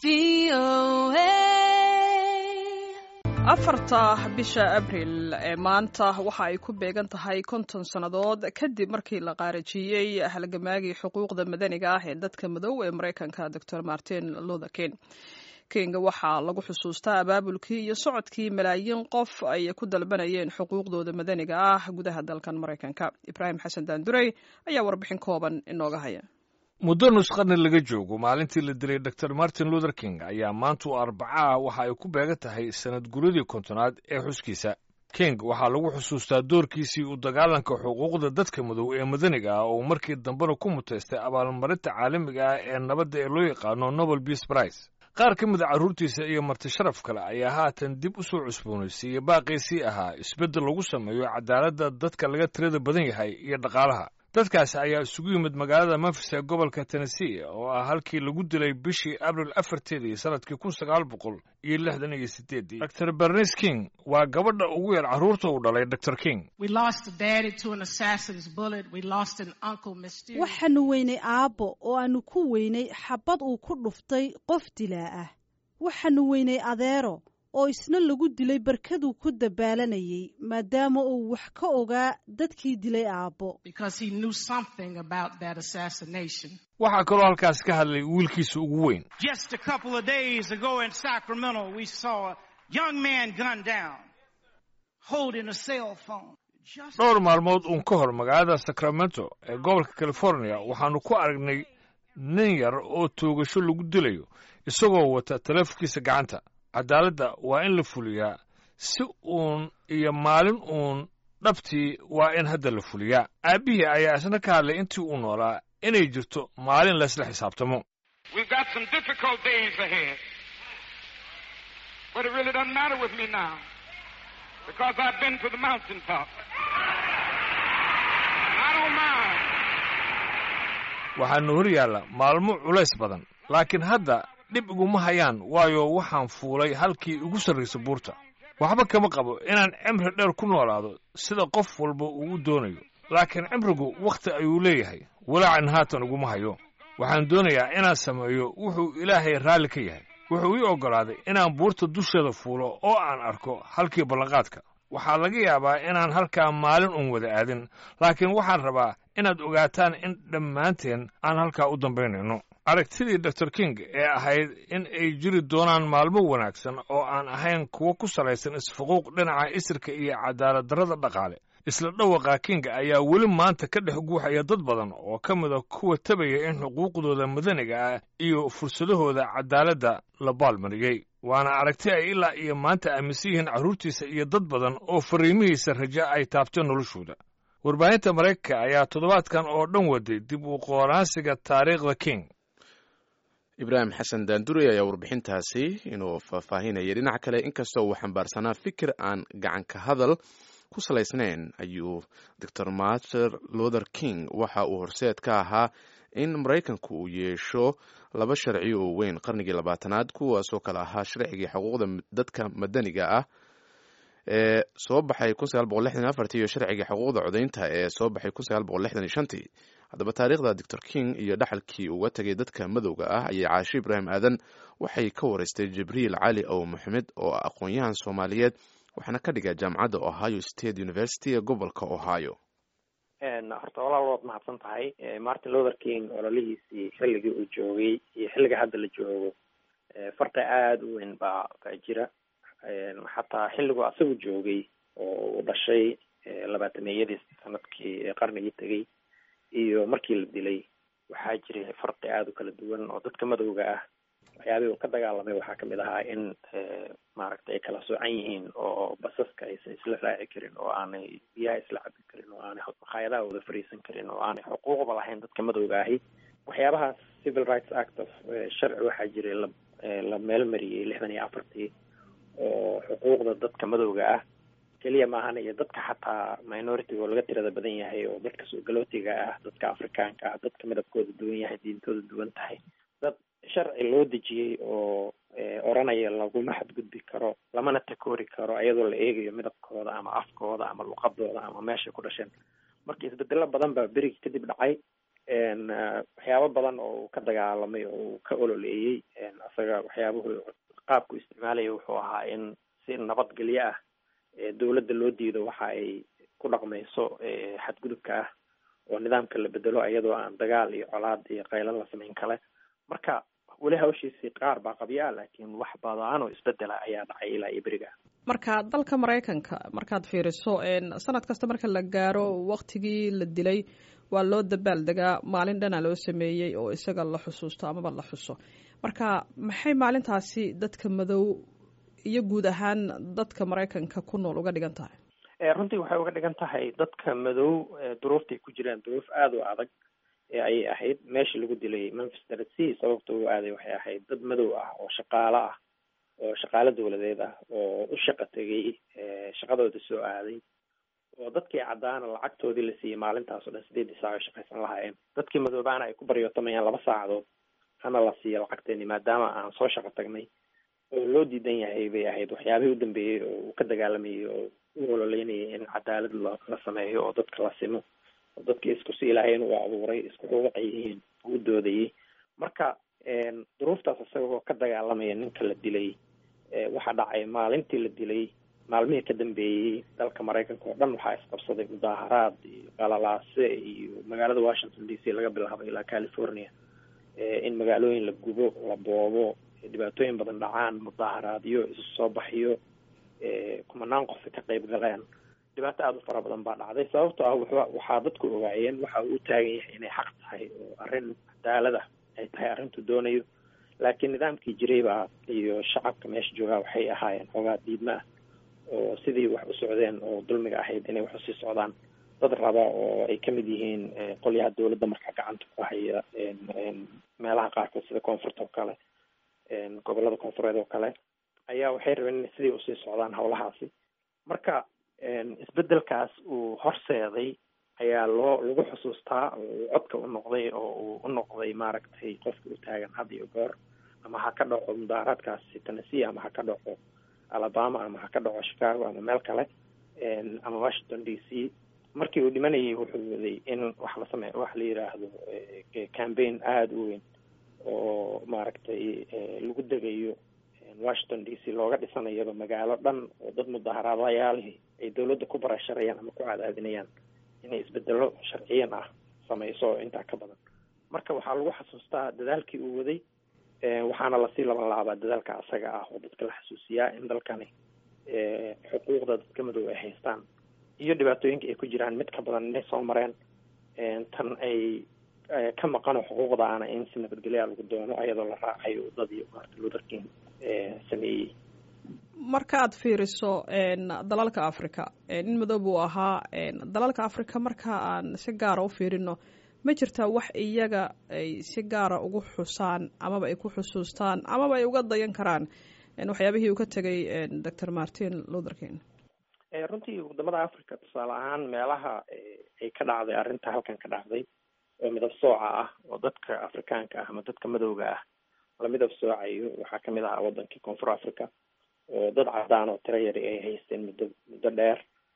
afarta bisha abril ee maanta waxa ay ku beegan tahay 50 sannadood kadib markii la qaarajiyey halgamaagii xuquuqda madaniga ah ee dadka madow ee Mareykanka Dr. Martin Luther King waxaa lagu xusuustaa abaabulkii iyo socodkii malaayiin qof ay ku dalbanayeen xuquuqdooda madaniga ah gudaha dalkan Mareykanka. Ibrahim Xasan Daandurey ayaa warbixin kooban inooga haya. muddo nus qarni laga joogo maalintii la dilay Dr. Martin Luther King ayaa maanta Arbacaa waxa ay ku beegan tahay sanad guradii 50aad ee xuskiisa. King waxaa lagu xusuustaa doorkiisii u dagaalanka xuquuqda dadka madow ee madaniga ah oo markii dambena ku mutaystay abaalmarinta caalamiga ah ee nabadda ee loo yaqaano Nobel Peace Prize. qaar ka mid ah carruurtiisa iyo marti sharaf kale ayaa haatan dib u soo cusboonaysiiyey baaqiisii ahaa isbeddel lagu sameeyo cadaaladda dadka laga tirada badan yahay iyo dhaqaalaha. dadkaasi ayaa isugu yimid magaalada Memphis ee gobolka Tennessee oo ah halkii lagu dilay bishii Abril 4 sanadkii 1968. Dr. Bernice King waa gabadha ugu yar carruurta uu dhalay Dr. King. waxaanu weynay aabbo oo aanu ku weynay xabad uu ku dhuftay qof dilaa ah. waxaanu weynay adeero oo isna lagu dilay barkaduu ku dabaalanayay maadaama uu wax ka ogaa dadkii dilay aabbo. waxaa kaloo halkaas ka hadlay wiilkiisa ugu weyn. dhowr maalmood uun ka hor magaalada Sacramento ee gobolka California waxaanu ku aragnay nin yar oo toogasho lagu dilayo isagoo wata taleefankiisa gacanta. cadaaladda waa in la fuliyaa si uun iyo maalin uun dhabtii waa in hadda la fuliyaa. aabbihii ayaa isna ka hadlay intii uu noolaa inay jirto maalin laysla xisaabtamo. waxaanu hor yaalla maalmo culays badan laakiin hadda dhib iguma hayaan waayo waxaan fuulay halkii ugu sarraysa buurta. waxba kama qabo inaan cimri dheer ku noolaado sida qof walba uu doonayo, laakiin cimrigu wakhti ayuu leeyahay. walaacan haatan iguma hayo. waxaan doonayaa inaan sameeyo wuxuu Ilaahay raalli ka yahay. wuxuu ii oggolaaday inaan buurta dusheeda fuulo oo aan arko halkii ballanqaadka. waxaa laga yaabaa inaan halkaa maalin uun wada aadin, laakiin waxaan rabaa inaad ogaataan in dhammaanteen aan halkaa u dambaynayno. aragtidii Dr. King ee ahayd in ay jiri doonaan maalmo wanaagsan oo aan ahayn kuwo ku salaysan isfuquuq dhinaca isirka iyo cadaalad darrada dhaqaale. isla dhawaqa King ayaa weli maanta ka dhex guuxaya dad badan oo ka mid ah kuwa tabaya in xuquuqdooda madaniga ah iyo fursadahooda cadaaladda la baalmariyey. waana aragti ay ilaa iyo maanta aaminsan yihiin carruurtiisa iyo dad badan oo fariimihiisa raja ay taabteen noloshooda. warbaahinta Mareykanka ayaa toddobaadkan oo dhan waday dib u qoraansiga taariikhda King. Ibrahim Xasan Daandurey ayaa warbixintaasi inuu faahfaahinayay. dhinaca kale inkastoo uu xambaarsanaa fikir aan gacan ka hadal ku salaysnayn ayuu Dr. Martin Luther King waxa uu horseed ka ahaa in Mareykanku uu yeesho laba sharci oo weyn qarnigii 20aad kuwaasoo kala ahaa sharcigii xuquuqda dadka madaniga ah ee soo baxay 1964 iyo sharcigii xuquuqda codaynta ee soo baxay 1965. haddaba taariikhda Dr. King iyo dhaxalkii uga tagay dadka madowga ah ayay Caashi Ibrahim Aadan waxay ka wareystay Jibriil Cali Ow Maxamed oo aqoon-yahan Soomaaliyeed waxaana ka dhigay jaamacadda Ohio State University ee gobolka Ohio. horta walaalood mahadsan tahay. Martin Luther King ololihiisii xilligii uu joogay iyo xilliga hadda la joogo farqi aada u weyn baa ka jira. xataa xilligu asagu joogay oo uu dhashay 20meeyadii sanadkii qarnigii tegay iyo markii la dilay waxaa jiray farqi aada u kala duwan oo dadka madowga ah waxyaabihii uu ka dagaalamay waxaa kamid ahaa in maaragtay ay kala soocan yihiin oo basaska aysan isla raaci karin oo aanay biyaha isla cabi karin oo aanay makhaayadaha wada fariisan karin oo aanay xuquuqba lahayn dadka madowga ahi. waxyaabahaas Civil Rights Act of sharci waxaa jiray la meelmariyey 64 oo xuquuqda dadka madowga ah keliya maahan iyo dadka xataa minority oo laga tirada badan yahay oo dadka soo galootiga ah, dadka Afrikaanka ah, dadka midabkooda duwan yahay, diintooda duwan tahay, dad sharci loo dejiyey oo oranaya laguma xadgudbi karo, lamana takoori karo ayadoo la eegayo midabkooda ama afkooda ama luqadooda ama meesha ku dhasheen. markii isbedelo badan baa berigi kadib dhacay waxyaabo badan oo uu ka dagaalamay oo uu ka ololeeyey isaga waxyaabuhu qaabku isticmaalaya wuxuu ahaa in si nabadgelyo ah dawladda loo diido waxa ay ku dhaqmayso xadgudubka ah oo nidaamka la bedelo iyadoo aan dagaal iyo colaad iyo qaylan la samayn kale. marka weli hawshiisii qaar baa qabya laakiin wax badan oo isbedela ayaa dhacay ilaa iyo beriga. marka dalka Mareykanka markaad fiiriso sanad kasta marka la gaaro waqtigii la dilay waa loo dabaaldegaa, maalin dhana loo sameeyey oo isaga la xusuusto amaba la xuso. marka maxay maalintaasi dadka madow iyo guud ahaan dadka Mareykanka ku nool uga dhigan tahay? runtii waxay uga dhigan tahay dadka madow duruuftay ku jiraan duruuf aada u adag ayay ahayd. meesha lagu dilay Memphis Tennessee sababta uu aaday waxay ahayd dad madow ah oo shaqaale ah oo shaqaale dawladeed ah oo u shaqo tegay shaqadooda soo aaday oo dadkii caddaana lacagtoodii la siiyey maalintaas oo dhan 8 saac oo shaqaysan lahaayeen. dadkii madoobaana ay ku baryootamayaan 2 saacadood hana la siiyo lacagteeni maadaama aan soo shaqo tagnay oo loo diidan yahay bay ahayd waxyaabihii u dambeeyey oo uu ka dagaalamayay oo u ololeynayay in cadaalad la sameeyo oo dadka la simo oo dadkii isku si ilaahayna uu abuuray isku xuquuq ay yihiin uu doodayay. marka duruuftaas isagoo ka dagaalamaya ninka la dilay waxaa dhacay maalintii la dilay maalmihii ka dambeeyey dalka Mareykanka oo dhan waxaa isqabsaday mudaaharaad iyo qalalaase iyo magaalada Washington DC laga bilaabo ilaa California in magaalooyin la gubo la boobo dhibaatooyin badan dhacaan mudaaharaadyo isu soo baxyo kumanaan qof ka qayb galeen. dhibaato aada u fara badan baa dhacday sababtoo ah waxaa dadku ogaayeen waxa uu taagan yahay inay xaq tahay oo arrin cadaalad ah ay tahay arrintu doonayo. laakiin nidaamkii jiray baa iyo shacabka meesha joogaa waxay ahaayeen xoogaa diidma ah oo sidii wax u socdeen oo dulmiga ahayd inay wax usii socdaan. dad raba oo ay kamid yihiin qolyaha dawladda markaa gacanta ku haya meelaha qaarkood sida koonfurta oo kale gobolada koonfureed oo kale ayaa waxay rabeen inay sidii usii socdaan howlahaasi. marka isbedelkaas uu horseeday ayaa lagu xusuustaa oo codka u noqday oo uu u noqday maaragtay qofka u taagan had iyo goor ama ha ka dhaco mudaaharaadkaasi Tennessee ama ha ka dhaco Alabama ama ha ka dhaco Chicago ama meel kale ama Washington DC. markii uu dhimanayay wuxuu waday in wax la sameeyo wax la yiraahdo campaign aada u weyn oo maaragtay lagu degayo Washington DC looga dhisanayo magaalo dhan oo dad mudaaharaadayaalihi ay dawladda ku barasharayaan ama ku cadaadinayaan inay isbedelo sharciyan ah samayso intaa ka badan. marka waxaa lagu xasuustaa dadaalkii uu waday waxaana lasii laban laabaa dadaalka asaga ah oo dadka la xasuusiyaa in dalkani xuquuqda dadka madow ay haystaan iyo dhibaatooyinka ay ku jiraan mid ka badan inay soo mareen tan ay ka maqano xuquuqdaana in si nabadgelya lagu doono ayadoo la raacayo wadadii Martin Luther King sameeyey. marka aad fiiriso dalalka Afrika in madow buu ahaa dalalka Afrika marka aan si gaara u fiirino ma jirtaa wax iyaga ay si gaara ugu xusaan amaba ay ku xusuustaan amaba ay uga dayan karaan waxyaabihii uu ka tegay Dr. Martin Luther King? runtii wadamada Afrika tusaale ahaan meelaha ay ka dhacday arrinta halkan ka dhacday oo midab sooca ah oo dadka Afrikaanka ah ama dadka madowga ah la midab soocayo waxaa kamid ah wadankii Koonfur Afrika oo dad cadaan oo tiro yar ay haysteen muddo dheer.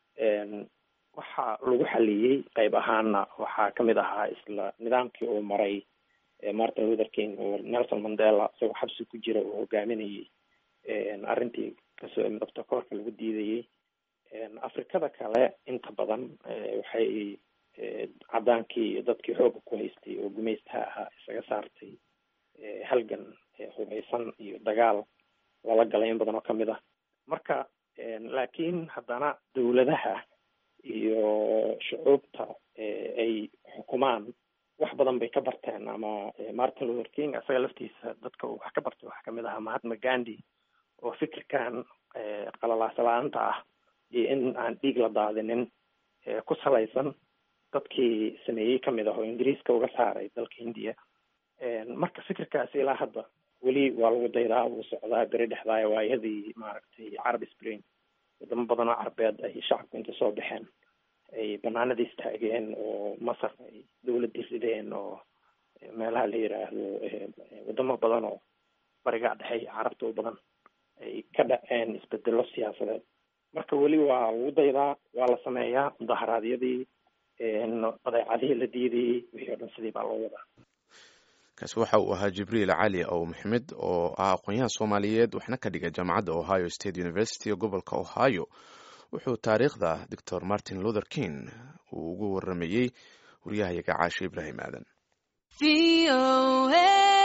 waxaa lagu xaliyey qayb ahaana waxaa kamid ahaa isla nidaamkii uu maray Martin Luther King oo Nelson Mandela isagoo xabsi ku jira uu hogaaminayay arrintii kasoo midabta koorka lagu diidayay. Afrikada kale inta badan waxay cadaankii dadkii xooga ku haystay oo gumaystaha ahaa isaga saartay halgan hubeysan iyo dagaal lala galay in badan oo kamid ah. marka laakiin haddana dawladaha iyo shucuubta ay xukumaan wax badan bay ka barteen ama Martin Luther King isaga laftiisa dadka uu wax ka bartay waxaa kamid ahaa Mahatma Gandhi oo fikirkan qalalaasalaanta ah iyo in aan dhiig la daadinin ku salaysan dadkii sameeyey kamid ah oo Ingiriiska uga saaray dalka Hindiya. marka fikirkaasi ilaa hadda weli waa lagu daydaa uu socdaa beri dhexdaaya waayadii maaragtay Arab Spring wadamo badan oo carbeed ay shacabku inta soo baxeen ay banaanadii istaageen oo Masar ay dawladii rideen oo meelaha la yiraahdo wadamo badan oo bariga dhexe carabta oo badan ay ka dhaceen isbedelo siyaasadeed. marka weli waa lagu daydaa waa la sameeyaa mudaharaadyadii badeecadihii la diidayey wixii o dhan sidii baa loo wadaa. kaasi waxa uu ahaa jibriil cali ow maxamed oo ah aqoon-yahan soomaaliyeed waxna ka dhiga jaamacadda ohio state university ee gobolka ohio. wuxuu taariikhda doctor martin luther king uu ugu waramayey wariyahayaga caashe ibraahim aadan.